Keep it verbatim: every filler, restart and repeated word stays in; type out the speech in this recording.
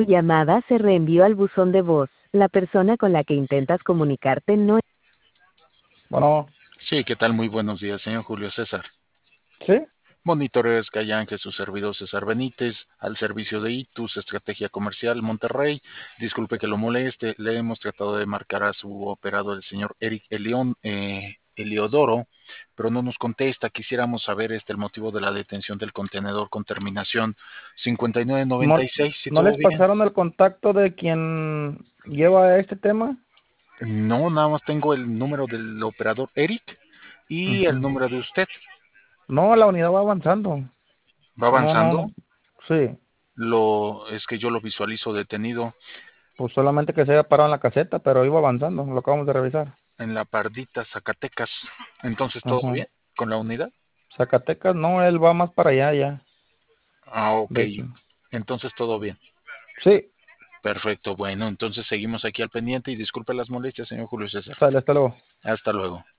Tu llamada se reenvió al buzón de voz. La persona con la que intentas comunicarte no... Bueno, Sí, ¿qué tal? Muy buenos días, señor Julio César. sí, Monitoreo Skyángel, su servidor César Benítez, al servicio de Itus, Estrategia Comercial Monterrey. Disculpe que lo moleste, le hemos tratado de marcar a su operador, el señor Eric Elión, eh, Eliodoro, pero no nos contesta. Quisiéramos saber este, el motivo de la detención del contenedor con terminación cincuenta y nueve noventa no, y seis, si ¿no todo les bien. pasaron el contacto de quien lleva este tema? No, nada más tengo el número del operador Eric y el Ujú. número de usted. No, la unidad va avanzando. Va No, no, avanzando. no. Sí, Lo, es que yo lo visualizo detenido pues solamente que se haya parado en la caseta, pero iba avanzando, lo acabamos de revisar. en la Pardita, Zacatecas. Entonces, ¿todo Ajá. bien con la unidad? Zacatecas, no, él va más para allá ya, Ah, ok. de hecho. Entonces, todo bien. Sí, Perfecto. Bueno, entonces seguimos aquí al pendiente y disculpe las molestias, señor Julio César. sale, hasta luego. Hasta luego.